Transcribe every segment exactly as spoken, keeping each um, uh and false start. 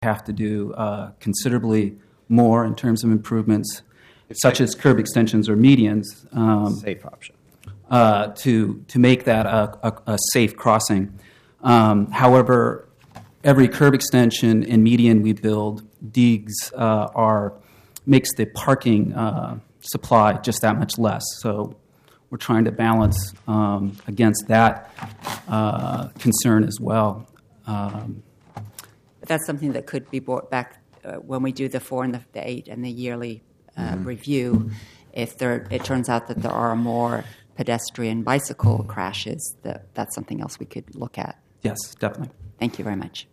have to do uh, considerably more in terms of improvements, such as curb extensions or medians, um, safe option, uh, to to make that a, a, a safe crossing. Um, however, every curb extension and median we build digs uh, are makes the parking uh, supply just that much less. So we're trying to balance um, against that uh, concern as well. Um, But that's something that could be brought back uh, when we do the four and the, the eight and the yearly uh, mm-hmm. review. If there, it turns out that there are more pedestrian bicycle crashes, that that's something else we could look at. Yes, definitely. Thank you very much.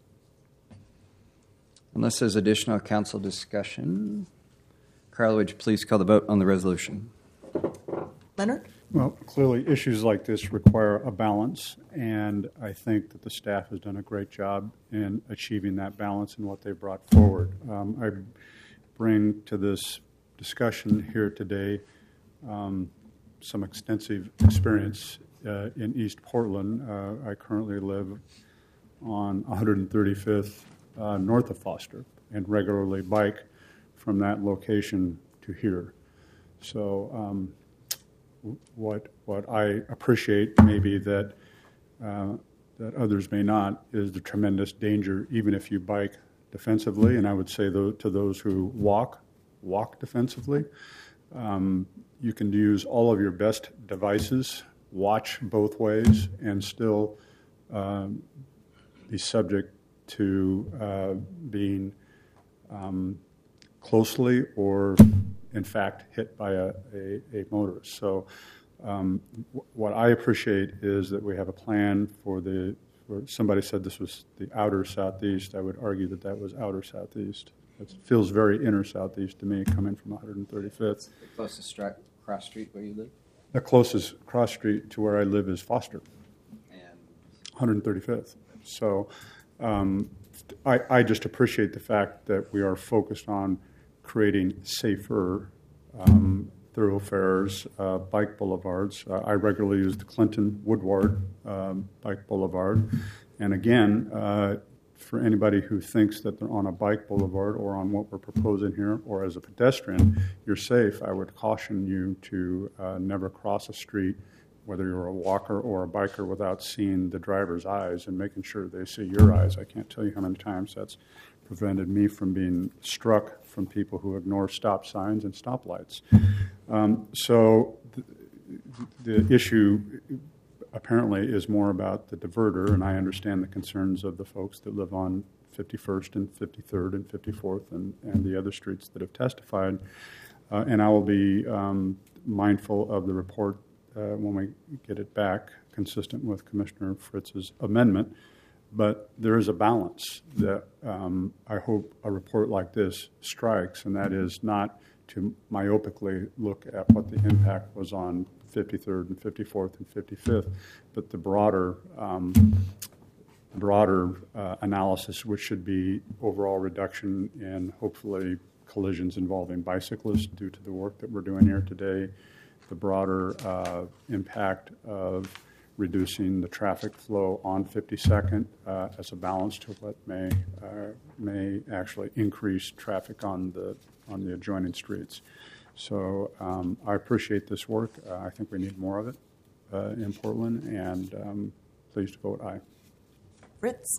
Unless there's additional council discussion, Carla, would you please call the vote on the resolution? Leonard? Well, clearly issues like this require a balance, and I think that the staff has done a great job in achieving that balance in what they brought forward. Um, I bring to this discussion here today um, some extensive experience uh, in East Portland. Uh, I currently live on one hundred thirty-fifth uh, north of Foster and regularly bike from that location to here. So um, What what I appreciate, maybe that uh, that others may not, is the tremendous danger, even if you bike defensively. And I would say though, to those who walk, walk defensively, um, you can use all of your best devices, watch both ways, and still um, be subject to uh, being um, closely or in fact, hit by a, a, a motorist. So um, w- what I appreciate is that we have a plan for the, for somebody said this was the outer southeast. I would argue that that was outer southeast. It feels very inner southeast to me, coming from one hundred thirty-fifth. The closest stri- cross street where you live? The closest cross street to where I live is Foster. And one hundred thirty-fifth. So um, I, I just appreciate the fact that we are focused on creating safer um, thoroughfares, uh, bike boulevards. Uh, I regularly use the Clinton Woodward um, Bike Boulevard. And again, uh, for anybody who thinks that they're on a bike boulevard or on what we're proposing here, or as a pedestrian, you're safe, I would caution you to uh, never cross a street, whether you're a walker or a biker, without seeing the driver's eyes and making sure they see your eyes. I can't tell you how many times that's prevented me from being struck from people who ignore stop signs and stoplights. Um, so th- the issue apparently is more about the diverter, and I understand the concerns of the folks that live on fifty-first and fifty-third and fifty-fourth and, and the other streets that have testified. Uh, and I will be um, mindful of the report uh, when we get it back, consistent with Commissioner Fritz's amendment. But there is a balance that um, I hope a report like this strikes, and that is not to myopically look at what the impact was on fifty-third and fifty-fourth and fifty-fifth, but the broader um, broader uh, analysis, which should be overall reduction in hopefully collisions involving bicyclists due to the work that we're doing here today, the broader uh, impact of reducing the traffic flow on fifty-second uh, as a balance to what may uh, may actually increase traffic on the on the adjoining streets. So um, I appreciate this work. Uh, I think we need more of it uh, in Portland, and um, please vote aye. Fritz?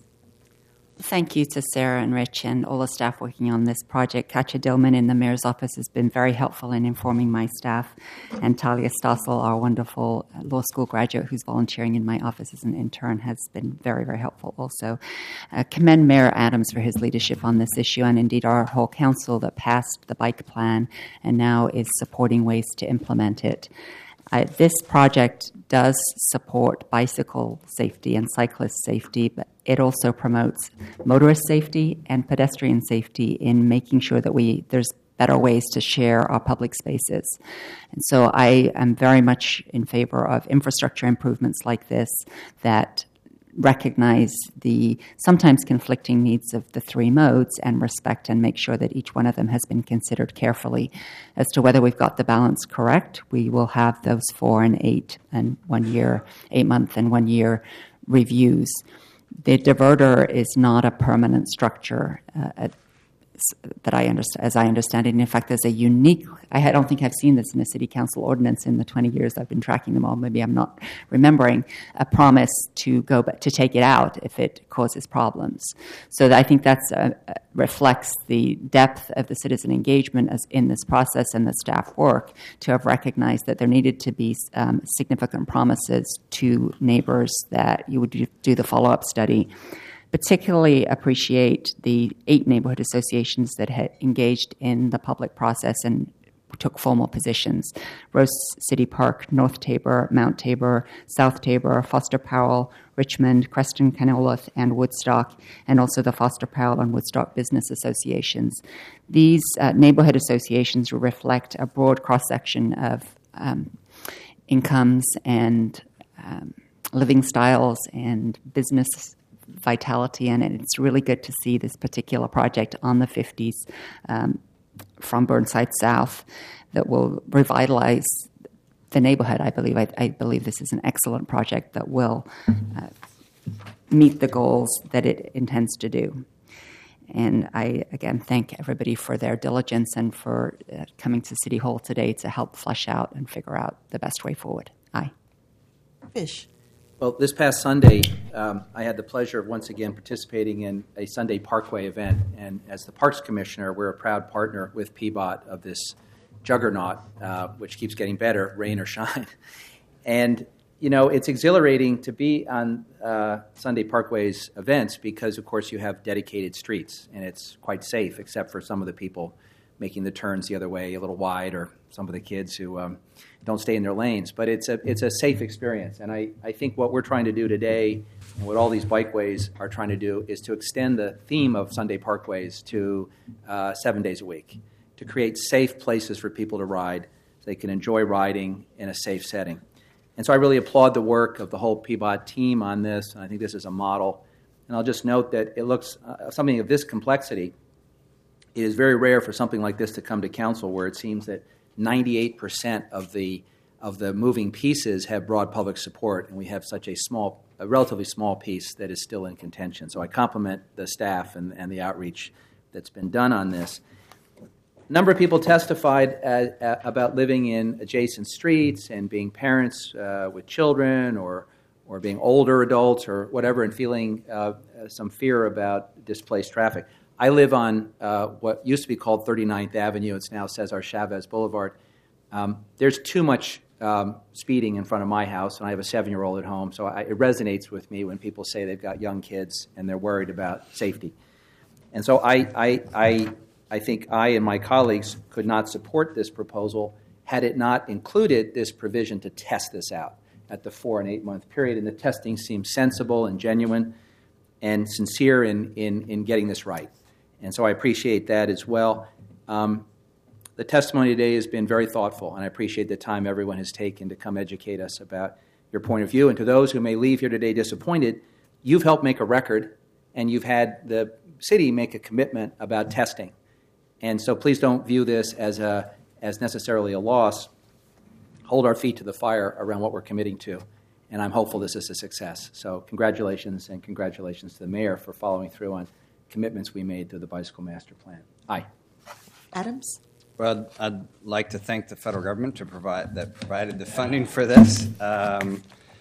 Thank you to Sarah and Rich and all the staff working on this project. Katja Dillman in the Mayor's office has been very helpful in informing my staff. And Talia Stossel, our wonderful law school graduate who's volunteering in my office as an intern, has been very, very helpful also. Uh, commend Mayor Adams for his leadership on this issue, and indeed our whole council that passed the bike plan and now is supporting ways to implement it. Uh, this project does support bicycle safety and cyclist safety, but it also promotes motorist safety and pedestrian safety in making sure that we there's better ways to share our public spaces. And so I am very much in favor of infrastructure improvements like this that recognize the sometimes conflicting needs of the three modes and respect and make sure that each one of them has been considered carefully. As to whether we've got the balance correct, we will have those four and eight and one year, eight month and one year reviews. the diverter is not a permanent structure uh, at, that I understand, as I understand it. And in fact, there's a unique, I don't think I've seen this in a city council ordinance in the twenty years I've been tracking them all. Maybe I'm not remembering a promise to go back, to take it out if it causes problems. So I think that uh, reflects the depth of the citizen engagement as in this process and the staff work to have recognized that there needed to be um, significant promises to neighbors that you would do the follow-up study. Particularly appreciate the eight neighborhood associations that had engaged in the public process and took formal positions. Rose City Park, North Tabor, Mount Tabor, South Tabor, Foster Powell, Richmond, Creston Canola, and Woodstock, and also the Foster Powell and Woodstock Business Associations. These uh, neighborhood associations reflect a broad cross-section of um, incomes and um, living styles and business vitality, and it's really good to see this particular project on the fifties um, from Burnside South that will revitalize the neighborhood. I believe I, I believe this is an excellent project that will uh, meet the goals that it intends to do. And I, again, thank everybody for their diligence and for uh, coming to City Hall today to help flesh out and figure out the best way forward. Aye. Fish. Well, this past Sunday, um, I had the pleasure of once again participating in a Sunday Parkway event. And as the Parks Commissioner, we're a proud partner with P B O T of this juggernaut, uh, which keeps getting better, rain or shine. And, you know, it's exhilarating to be on uh, Sunday Parkway's events because, of course, you have dedicated streets. And it's quite safe, except for some of the people making the turns the other way a little wide, or some of the kids who um, don't stay in their lanes. But it's a it's a safe experience. And I, I think what we're trying to do today, and what all these bikeways are trying to do, is to extend the theme of Sunday Parkways to uh, seven days a week, to create safe places for people to ride so they can enjoy riding in a safe setting. And so I really applaud the work of the whole P B O T team on this, and I think this is a model. And I'll just note that it looks, uh, something of this complexity, it is very rare for something like this to come to council, where it seems that ninety-eight percent of the of the moving pieces have broad public support, and we have such a small, a relatively small piece that is still in contention. So I compliment the staff and, and the outreach that's been done on this. A number of people testified uh, uh, about living in adjacent streets and being parents uh, with children, or or being older adults or whatever, and feeling uh, some fear about displaced traffic. I live on uh, what used to be called thirty-ninth Avenue. It's now Cesar Chavez Boulevard. Um, there's too much um, speeding in front of my house, and I have a seven-year-old at home, so I, it resonates with me when people say they've got young kids and they're worried about safety. And so I, I, I, I think I and my colleagues could not support this proposal had it not included this provision to test this out at the four- and eight-month period. And the testing seems sensible and genuine and sincere in, in, in getting this right. And so I appreciate that as well. Um, the testimony today has been very thoughtful, and I appreciate the time everyone has taken to come educate us about your point of view. And to those who may leave here today disappointed, you've helped make a record, and you've had the city make a commitment about testing. And so please don't view this as a as necessarily a loss. Hold our feet to the fire around what we're committing to, and I'm hopeful this is a success. So congratulations, and congratulations to the mayor for following through on commitments we made through the Bicycle Master Plan. Aye. Adams? Well, I'd like to thank the federal government to provide that provided the funding for this. Um,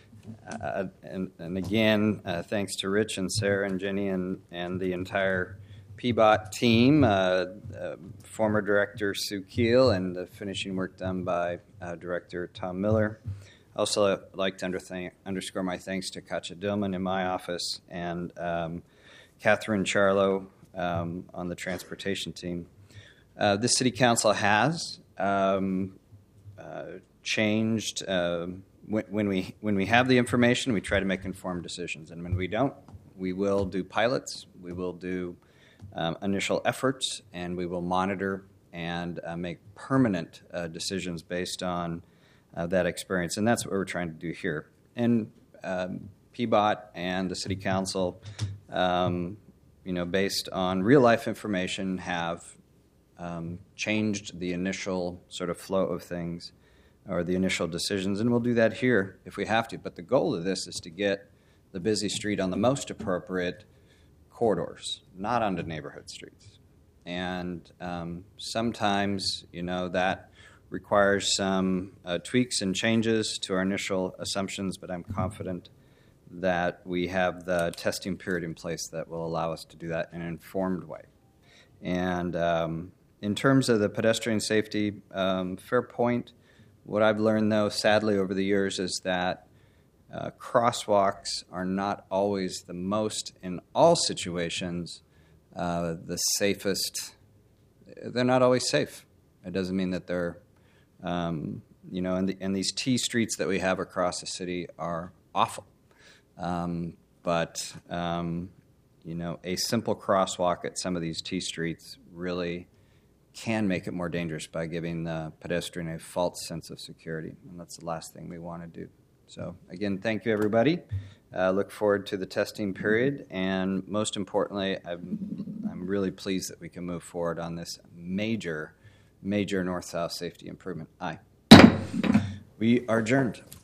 uh, and, and again, uh, thanks to Rich and Sarah and Jenny and, and the entire P B O T team, uh, uh, former Director Sue Keel, and the finishing work done by uh, Director Tom Miller. Also, I'd like to under- underscore my thanks to Katja Dillman in my office, and um, Catherine Charlo um, on the transportation team. Uh, this city council has um, uh, changed. Uh, when, when we when we have the information, we try to make informed decisions, and when we don't, we will do pilots. We will do um, initial efforts, and we will monitor and uh, make permanent uh, decisions based on uh, that experience. And that's what we're trying to do here. And um, P B O T and the city council, um, you know, based on real life information, have um, changed the initial sort of flow of things or the initial decisions, and we'll do that here if we have to. But the goal of this is to get the busy street on the most appropriate corridors, not onto neighborhood streets. And um, sometimes, you know, that requires some uh, tweaks and changes to our initial assumptions, but I'm confident that we have the testing period in place that will allow us to do that in an informed way. And um, in terms of the pedestrian safety, um, fair point. What I've learned, though, sadly, over the years is that uh, crosswalks are not always the most, in all situations, uh, the safest. They're not always safe. It doesn't mean that they're, um, you know, and, the, and these T streets that we have across the city are awful. Um, but, um, you know, a simple crosswalk at some of these T streets really can make it more dangerous by giving the pedestrian a false sense of security. And that's the last thing we want to do. So, again, thank you, everybody. Uh, look forward to the testing period. And most importantly, I'm, I'm really pleased that we can move forward on this major, major north-south safety improvement. Aye. We are adjourned.